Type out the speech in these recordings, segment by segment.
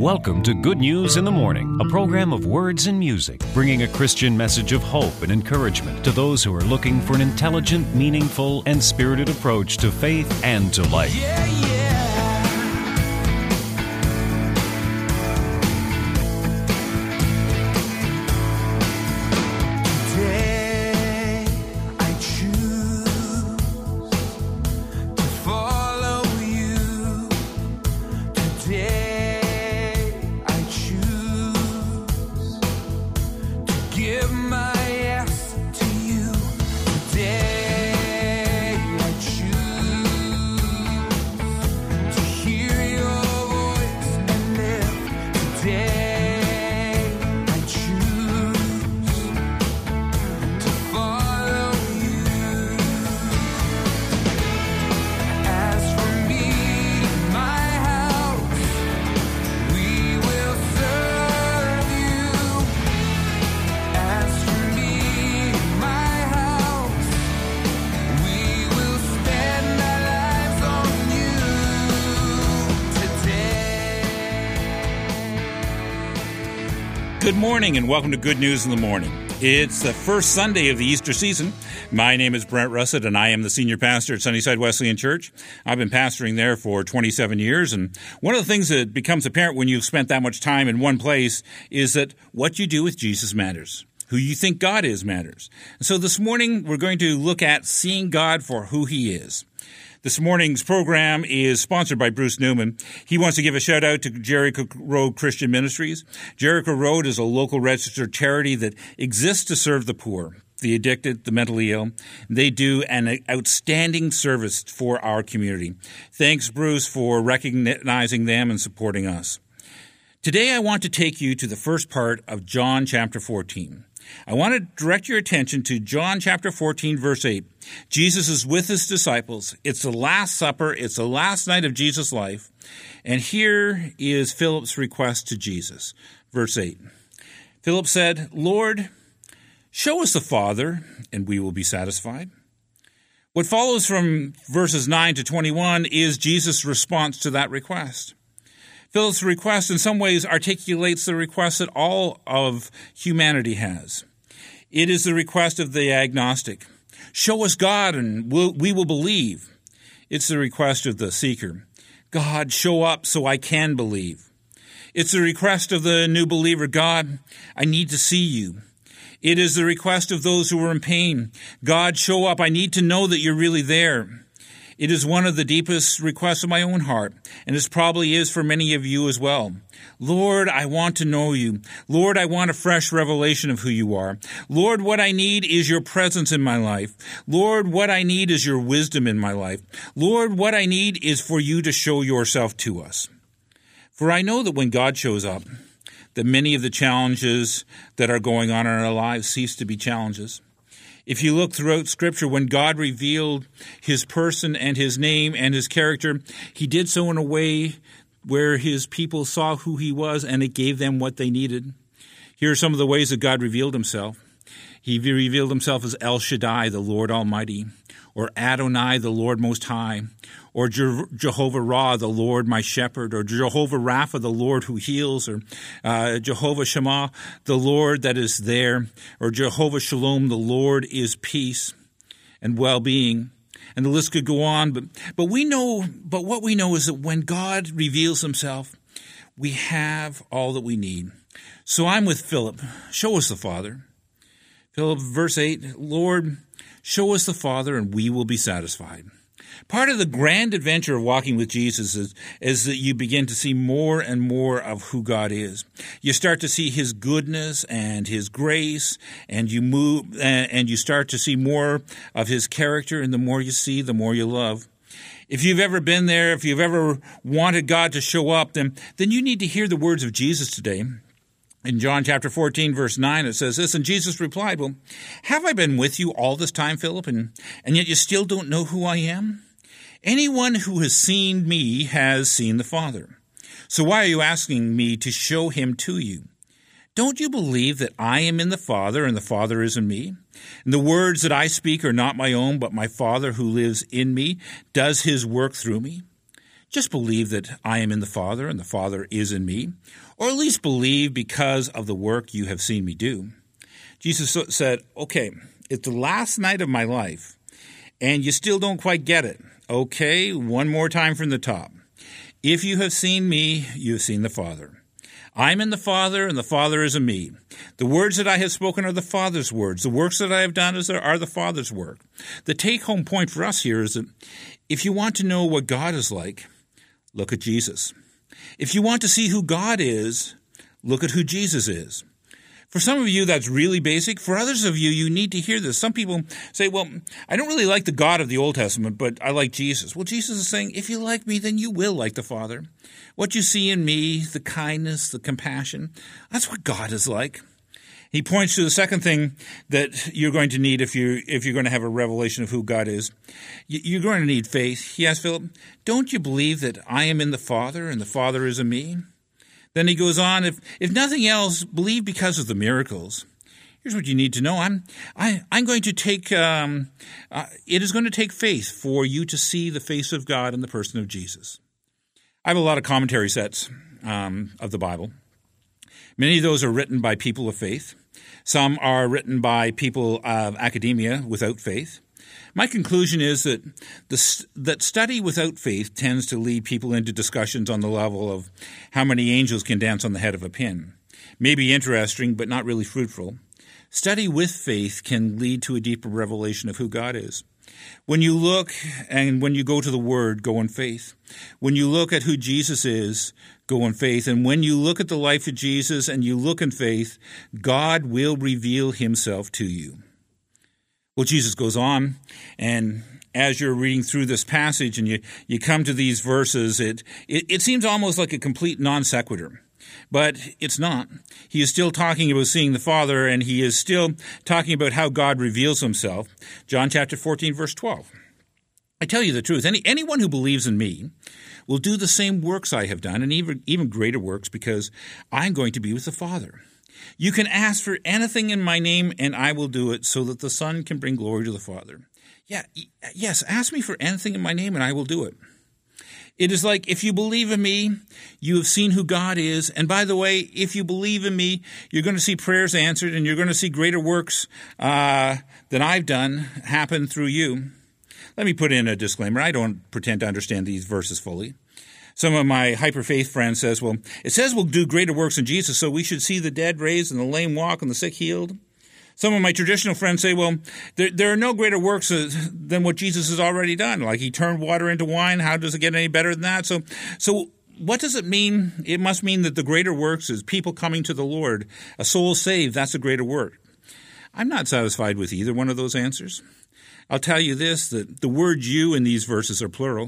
Welcome to Good News in the Morning, a program of words and music, bringing a Christian message of hope and encouragement to those who are looking for an intelligent, meaningful, and spirited approach to faith and to life. Good morning and welcome to Good News in the Morning. It's the first Sunday of the Easter season. My name is Brent Russett and I am the senior pastor at Sunnyside Wesleyan Church. I've been pastoring there for 27 years, and one of the things that becomes apparent when you've spent that much time in one place is that what you do with Jesus matters. Who you think God is matters. And so this morning we're going to look at seeing God for who He is. This morning's program is sponsored by Bruce Newman. He wants to give a shout out to Jericho Road Christian Ministries. Jericho Road is a local registered charity that exists to serve the poor, the addicted, the mentally ill. They do an outstanding service for our community. Thanks, Bruce, for recognizing them and supporting us. Today I want to take you to the first part of John chapter 14. I want to direct your attention to John chapter 14, verse 8. Jesus is with his disciples. It's the Last Supper. It's the last night of Jesus' life. And here is Philip's request to Jesus. Verse 8. Philip said, "Lord, show us the Father, and we will be satisfied." What follows from verses 9 to 21 is Jesus' response to that request. Philip's request in some ways articulates the request that all of humanity has. It is the request of the agnostic. Show us God and we will believe. It's the request of the seeker. God, show up so I can believe. It's the request of the new believer. God, I need to see you. It is the request of those who are in pain. God, show up. I need to know that you're really there. It is one of the deepest requests of my own heart, and this probably is for many of you as well. Lord, I want to know you. Lord, I want a fresh revelation of who you are. Lord, what I need is your presence in my life. Lord, what I need is your wisdom in my life. Lord, what I need is for you to show yourself to us. For I know that when God shows up, that many of the challenges that are going on in our lives cease to be challenges. If you look throughout Scripture, when God revealed his person and his name and his character, he did so in a way where his people saw who he was and it gave them what they needed. Here are some of the ways that God revealed himself. He revealed himself as El Shaddai, the Lord Almighty, or Adonai, the Lord Most High, or Jehovah Ra, the Lord my shepherd, or Jehovah Rapha, the Lord who heals, or Jehovah Shammah, the Lord that is there, or Jehovah Shalom, the Lord is peace and well-being. And the list could go on, but what we know is that when God reveals himself, we have all that we need. So I'm with Philip. Show us the Father. Philip, verse 8, Lord, show us the Father and we will be satisfied. Part of the grand adventure of walking with Jesus is that you begin to see more and more of who God is. You start to see his goodness and his grace, and you start to see more of his character, and the more you see, the more you love. If you've ever been there, if you've ever wanted God to show up, then you need to hear the words of Jesus today. In John chapter 14, verse 9, it says this, and Jesus replied, "Well, have I been with you all this time, Philip, and yet you still don't know who I am? Anyone who has seen me has seen the Father. So why are you asking me to show him to you? Don't you believe that I am in the Father and the Father is in me? And the words that I speak are not my own, but my Father who lives in me does his work through me." Just believe that I am in the Father and the Father is in me, or at least believe because of the work you have seen me do. Jesus said, okay, it's the last night of my life, and you still don't quite get it. Okay, one more time from the top. If you have seen me, you have seen the Father. I am in the Father, and the Father is in me. The words that I have spoken are the Father's words. The works that I have done are the Father's work. The take-home point for us here is that if you want to know what God is like, look at Jesus. If you want to see who God is, look at who Jesus is. For some of you, that's really basic. For others of you, you need to hear this. Some people say, well, I don't really like the God of the Old Testament, but I like Jesus. Well, Jesus is saying, if you like me, then you will like the Father. What you see in me, the kindness, the compassion, that's what God is like. He points to the second thing that you're going to need if you're going to have a revelation of who God is. You're going to need faith. He asked Philip, don't you believe that I am in the Father and the Father is in me? Then he goes on, if nothing else, believe because of the miracles. Here's what you need to know. I'm going to take, it is going to take faith for you to see the face of God in the person of Jesus. I have a lot of commentary sets of the Bible. Many of those are written by people of faith. Some are written by people of academia without faith. My conclusion is that study without faith tends to lead people into discussions on the level of how many angels can dance on the head of a pin. Maybe interesting, but not really fruitful. Study with faith can lead to a deeper revelation of who God is. When you look and when you go to the Word, go in faith. When you look at who Jesus is, go in faith. And when you look at the life of Jesus and you look in faith, God will reveal himself to you. Well, Jesus goes on, and as you're reading through this passage and you come to these verses, it seems almost like a complete non sequitur. But it's not. He is still talking about seeing the Father, and he is still talking about how God reveals himself. John chapter 14, verse 12. I tell you the truth, anyone who believes in me will do the same works I have done, and even greater works, because I'm going to be with the Father. You can ask for anything in my name, and I will do it, so that the Son can bring glory to the Father. Yes, ask me for anything in my name, and I will do it. It is like, if you believe in me, you have seen who God is. And by the way, if you believe in me, you're going to see prayers answered, and you're going to see greater works than I've done happen through you. Let me put in a disclaimer. I don't pretend to understand these verses fully. Some of my hyper-faith friends says, well, it says we'll do greater works than Jesus, so we should see the dead raised and the lame walk and the sick healed. Some of my traditional friends say, well, there are no greater works than what Jesus has already done. Like he turned water into wine. How does it get any better than that? So what does it mean? It must mean that the greater works is people coming to the Lord, a soul saved. That's a greater work. I'm not satisfied with either one of those answers. I'll tell you this, that the word you in these verses are plural.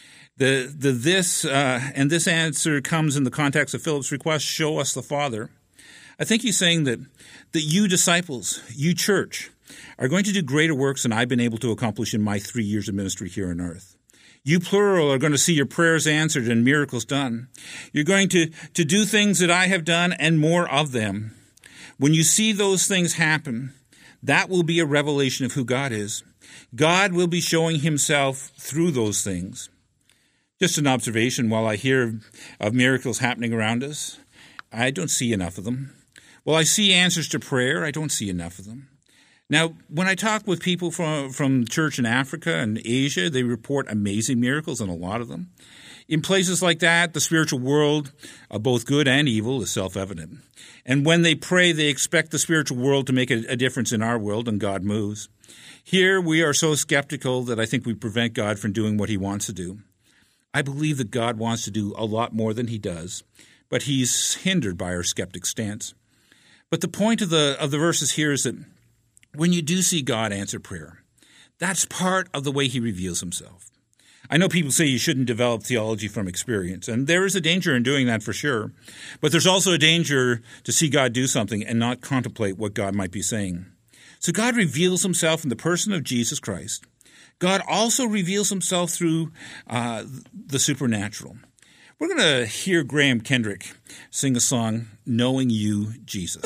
This answer comes in the context of Philip's request, show us the Father. I think he's saying that you disciples, you church, are going to do greater works than I've been able to accomplish in my 3 years of ministry here on earth. You plural are going to see your prayers answered and miracles done. You're going to do things that I have done and more of them. When you see those things happen, that will be a revelation of who God is. God will be showing himself through those things. Just an observation, while I hear of miracles happening around us, I don't see enough of them. While I see answers to prayer, I don't see enough of them. Now, when I talk with people from church in Africa and Asia, they report amazing miracles, and a lot of them. In places like that, the spiritual world of both good and evil is self-evident. And when they pray, they expect the spiritual world to make a difference in our world, and God moves. Here, we are so skeptical that I think we prevent God from doing what he wants to do. I believe that God wants to do a lot more than he does, but he's hindered by our skeptic stance. But the point of the verses here is that when you do see God answer prayer, that's part of the way he reveals himself. I know people say you shouldn't develop theology from experience, and there is a danger in doing that for sure. But there's also a danger to see God do something and not contemplate what God might be saying. So God reveals himself in the person of Jesus Christ. God also reveals himself through the supernatural. We're going to hear Graham Kendrick sing a song, Knowing You, Jesus.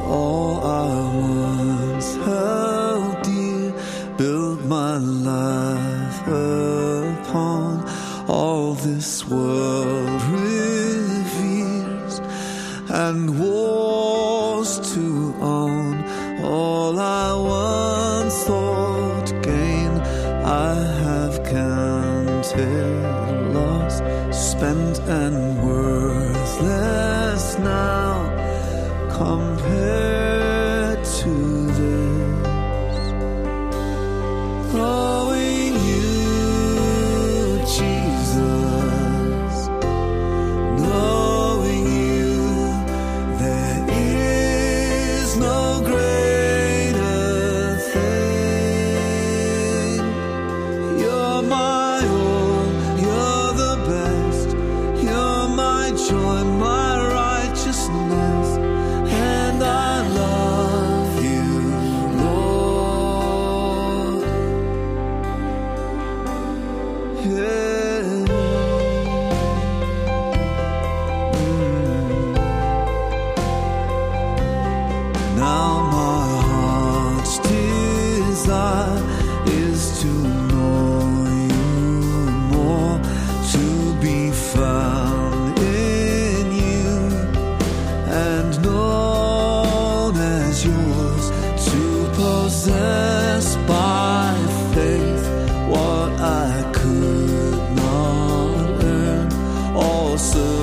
all I once held dear, build my life upon all this world reveres, and wars to own all I once thought gain. I have counted loss, spent and worthless now, compared to this. Knowing you, Jesus, knowing you, there is no greater thing. You're my all, you're the best, you're my joy, my righteousness, and I love you, Lord. Yeah. Now my heart's desire is to know you more, to be found in you, and known as yours, to possess by faith what I could not earn, all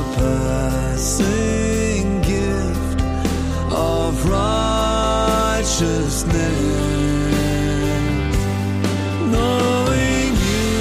surpassing gift of righteousness. Knowing you,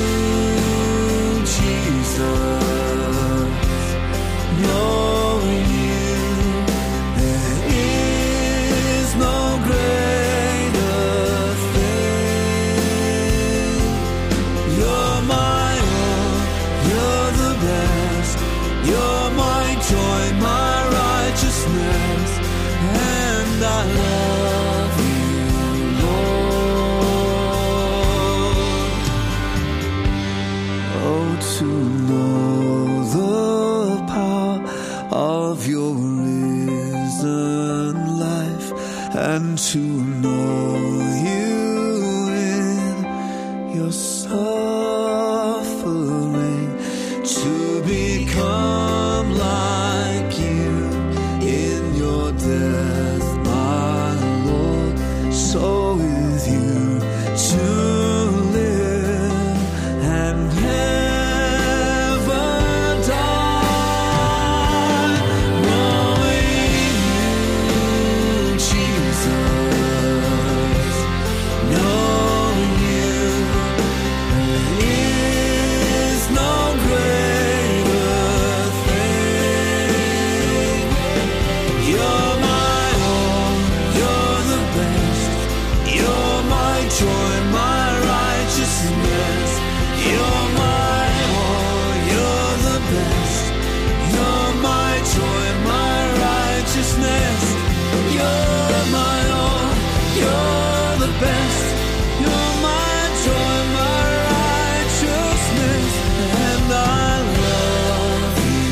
Jesus, knowing you, there is no greater thing. You're my all, you're the best, you're my joy, my righteousness, and I love you, Lord. Oh, to know the power of your risen life, and to know you in your suffering, to become like you in your death, my Lord, so with you to live and never die. Knowing you, Jesus, knowing you, there is no greater thing. You're my all, you're the best, you're my joy, my righteousness. You're my all, you're the best, you're my joy, my righteousness. You're my all, you're the best, you're my joy, my righteousness, and I love you,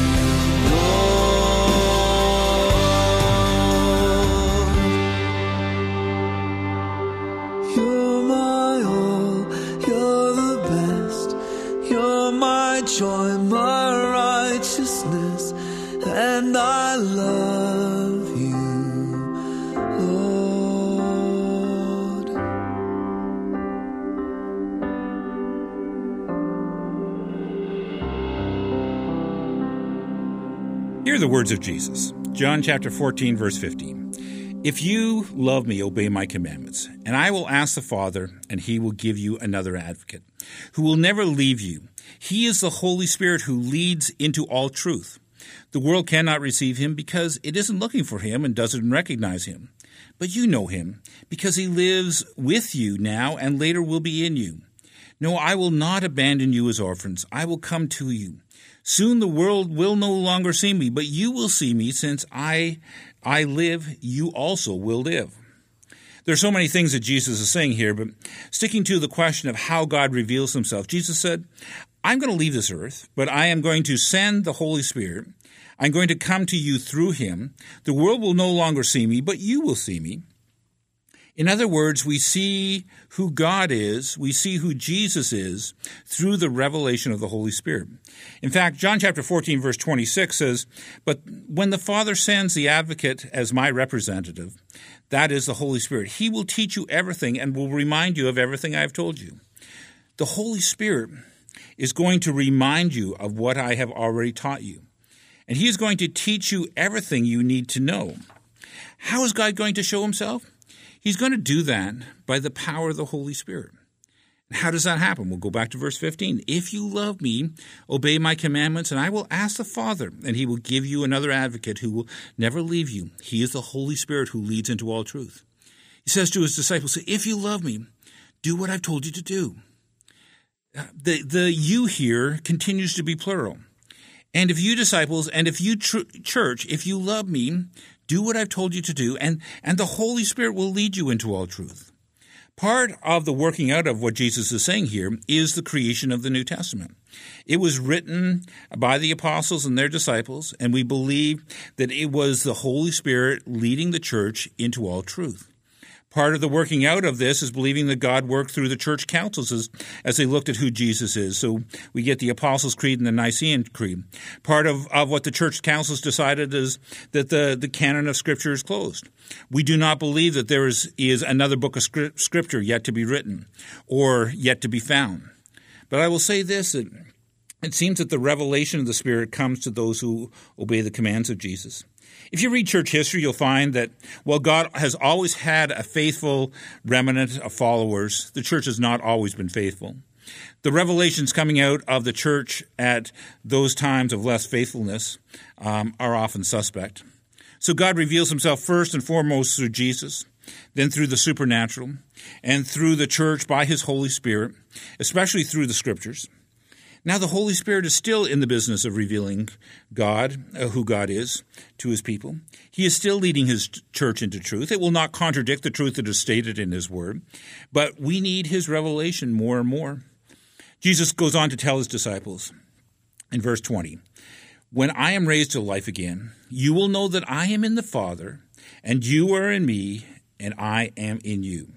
Lord. You're my all, you're the best, you're my joy, my righteousness, and I love you, Lord. Hear the words of Jesus. John chapter 14, verse 15. If you love me, obey my commandments, and I will ask the Father, and he will give you another advocate, who will never leave you. He is the Holy Spirit who leads into all truth. The world cannot receive him because it isn't looking for him and doesn't recognize him. But you know him, because he lives with you now and later will be in you. No, I will not abandon you as orphans. I will come to you. Soon the world will no longer see me, but you will see me. Since I live, you also will live. There's so many things that Jesus is saying here, but sticking to the question of how God reveals himself, Jesus said, I'm going to leave this earth, but I am going to send the Holy Spirit. I'm going to come to you through him. The world will no longer see me, but you will see me. In other words, we see who God is, we see who Jesus is through the revelation of the Holy Spirit. In fact, John chapter 14, verse 26 says, "But when the Father sends the advocate as my representative, that is the Holy Spirit, he will teach you everything and will remind you of everything I have told you." The Holy Spirit is going to remind you of what I have already taught you. And he is going to teach you everything you need to know. How is God going to show himself? He's going to do that by the power of the Holy Spirit. And how does that happen? We'll go back to verse 15. "If you love me, obey my commandments, and I will ask the Father, and he will give you another advocate who will never leave you. He is the Holy Spirit who leads into all truth." He says to his disciples, "If you love me, do what I've told you to do." The you here continues to be plural. "And if you disciples, and if you church, if you love me, do what I've told you to do, and the Holy Spirit will lead you into all truth." Part of the working out of what Jesus is saying here is the creation of the New Testament. It was written by the apostles and their disciples, and we believe that it was the Holy Spirit leading the church into all truth. Part of the working out of this is believing that God worked through the church councils as they looked at who Jesus is. So we get the Apostles' Creed and the Nicene Creed. Part of what the church councils decided is that the canon of Scripture is closed. We do not believe that there is another book of Scripture yet to be written or yet to be found. But I will say this, that it seems that the revelation of the Spirit comes to those who obey the commands of Jesus. If you read church history, you'll find that while God has always had a faithful remnant of followers, the church has not always been faithful. The revelations coming out of the church at those times of less faithfulness are often suspect. So God reveals himself first and foremost through Jesus, then through the supernatural, and through the church by his Holy Spirit, especially through the Scriptures. Now the Holy Spirit is still in the business of revealing God, who God is, to his people. He is still leading his church into truth. It will not contradict the truth that is stated in his word, but we need his revelation more and more. Jesus goes on to tell his disciples in verse 20, "When I am raised to life again, you will know that I am in the Father, and you are in me, and I am in you."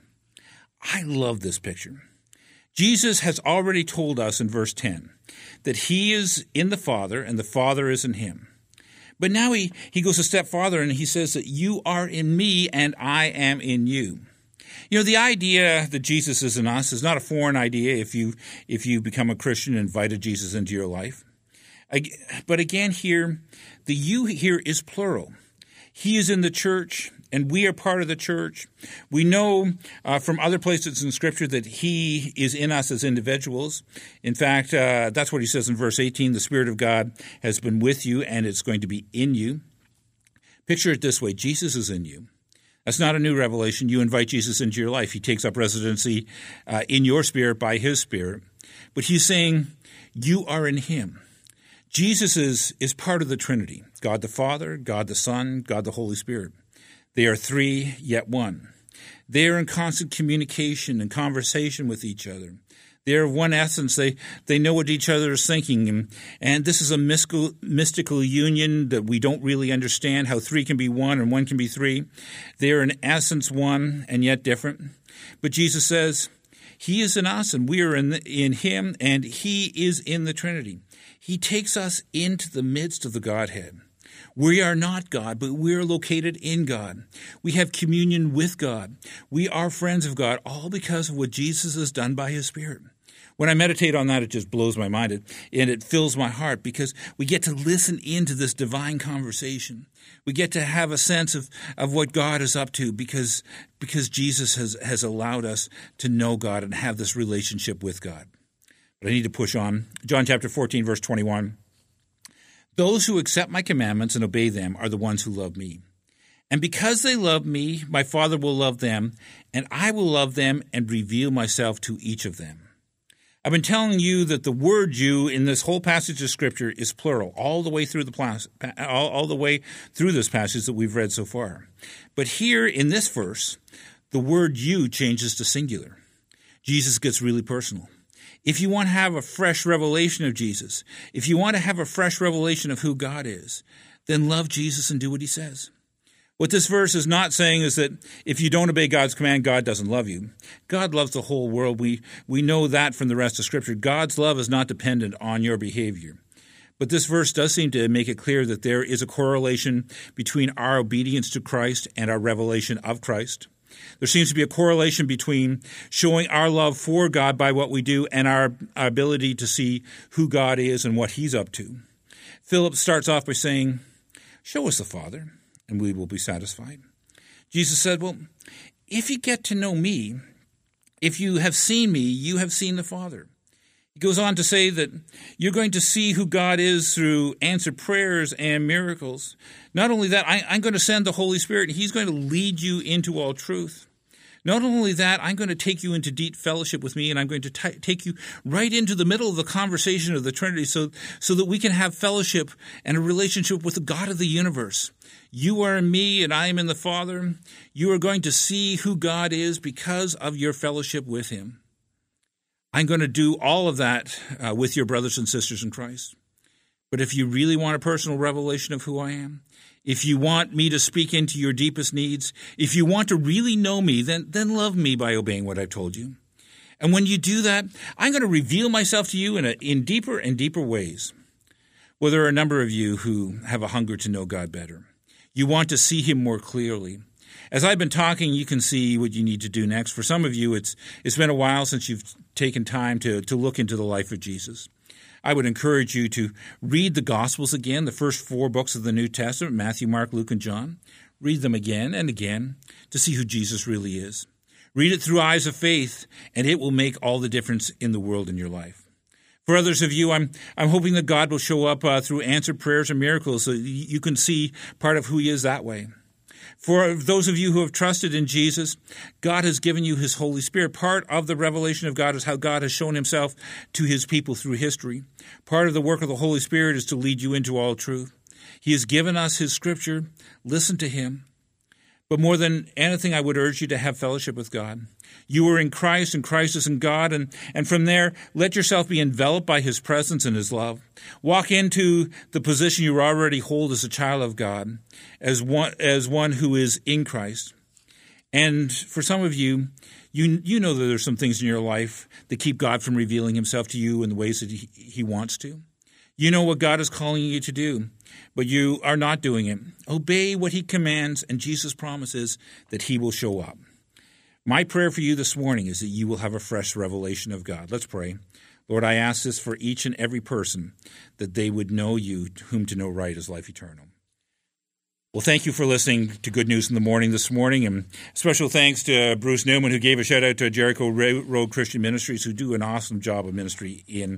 I love this picture. Jesus has already told us in verse 10 that he is in the Father and the Father is in him. But now he goes a step farther and he says that you are in me and I am in you. You know, the idea that Jesus is in us is not a foreign idea if you become a Christian and invited Jesus into your life. But again here, the you here is plural. He is in the church, and we are part of the church. We know from other places in Scripture that he is in us as individuals. In fact, that's what he says in verse 18, "The Spirit of God has been with you, and it's going to be in you." Picture it this way. Jesus is in you. That's not a new revelation. You invite Jesus into your life. He takes up residency in your spirit by his Spirit. But he's saying you are in him. Jesus is part of the Trinity, God the Father, God the Son, God the Holy Spirit. They are three, yet one. They are in constant communication and conversation with each other. They are one essence. They know what each other is thinking. And this is a mystical union that we don't really understand, how three can be one and one can be three. They are in essence one and yet different. But Jesus says he is in us and we are in him, and he is in the Trinity. He takes us into the midst of the Godhead. We are not God, but we are located in God. We have communion with God. We are friends of God, all because of what Jesus has done by his Spirit. When I meditate on that, it just blows my mind, and it fills my heart because we get to listen into this divine conversation. We get to have a sense of what God is up to because Jesus has allowed us to know God and have this relationship with God. But I need to push on. John chapter 14, verse 21. "Those who accept my commandments and obey them are the ones who love me. And because they love me, my Father will love them, and I will love them and reveal myself to each of them." I've been telling you that the word "you" in this whole passage of Scripture is plural, all the way through this passage that we've read so far. But here in this verse, the word "you" changes to singular. Jesus gets really personal. If you want to have a fresh revelation of Jesus, if you want to have a fresh revelation of who God is, then love Jesus and do what he says. What this verse is not saying is that if you don't obey God's command, God doesn't love you. God loves the whole world. We know that from the rest of Scripture. God's love is not dependent on your behavior. But this verse does seem to make it clear that there is a correlation between our obedience to Christ and our revelation of Christ. There seems to be a correlation between showing our love for God by what we do and our ability to see who God is and what he's up to. Philip starts off by saying, "Show us the Father, and we will be satisfied." Jesus said, well, if you get to know me, if you have seen me, you have seen the Father. He goes on to say that you're going to see who God is through answered prayers and miracles. Not only that, I'm going to send the Holy Spirit, and he's going to lead you into all truth. Not only that, I'm going to take you into deep fellowship with me, and I'm going to take you right into the middle of the conversation of the Trinity so that we can have fellowship and a relationship with the God of the universe. You are in me, and I am in the Father. You are going to see who God is because of your fellowship with him. I'm going to do all of that with your brothers and sisters in Christ. But if you really want a personal revelation of who I am, if you want me to speak into your deepest needs, if you want to really know me, then love me by obeying what I've told you. And when you do that, I'm going to reveal myself to you in deeper and deeper ways. Well, there are a number of you who have a hunger to know God better. You want to see him more clearly. As I've been talking, you can see what you need to do next. For some of you, it's been a while since you've taken time to look into the life of Jesus. I would encourage you to read the Gospels again, the first 4 books of the New Testament, Matthew, Mark, Luke, and John. Read them again and again to see who Jesus really is. Read it through eyes of faith, and it will make all the difference in the world in your life. For others of you, I'm hoping that God will show up through answered prayers and miracles so you can see part of who he is that way. For those of you who have trusted in Jesus, God has given you his Holy Spirit. Part of the revelation of God is how God has shown himself to his people through history. Part of the work of the Holy Spirit is to lead you into all truth. He has given us his Scripture. Listen to him. But more than anything, I would urge you to have fellowship with God. You are in Christ, and Christ is in God, and from there, let yourself be enveloped by his presence and his love. Walk into the position you already hold as a child of God, as one who is in Christ. And for some of you, you know that there's some things in your life that keep God from revealing himself to you in the ways that he wants to. You know what God is calling you to do, but you are not doing it. Obey what he commands, and Jesus promises that he will show up. My prayer for you this morning is that you will have a fresh revelation of God. Let's pray. Lord, I ask this for each and every person, that they would know you, whom to know right is life eternal. Well, thank you for listening to Good News in the Morning this morning, and special thanks to Bruce Newman, who gave a shout-out to Jericho Road Christian Ministries, who do an awesome job of ministry in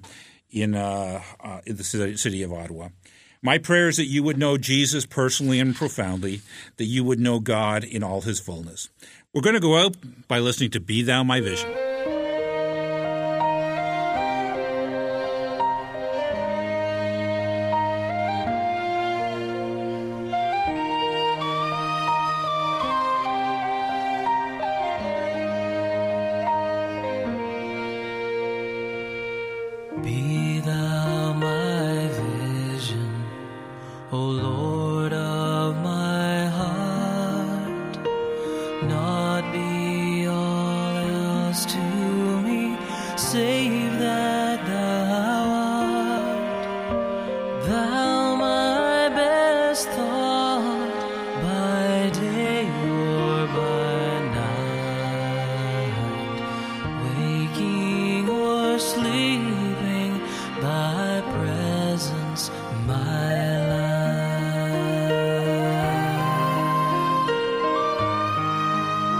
the city of Ottawa. My prayer is that you would know Jesus personally and profoundly, that you would know God in all his fullness. We're going to go out by listening to Be Thou My Vision. Be thou my vision, O Lord of my heart, not be all else to me, save that thou art. Thou my best thought, by day or by night, waking or sleeping, thy presence my life.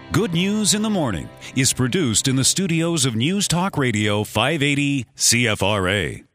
Good News in the Morning is produced in the studios of News Talk Radio 580 CFRA.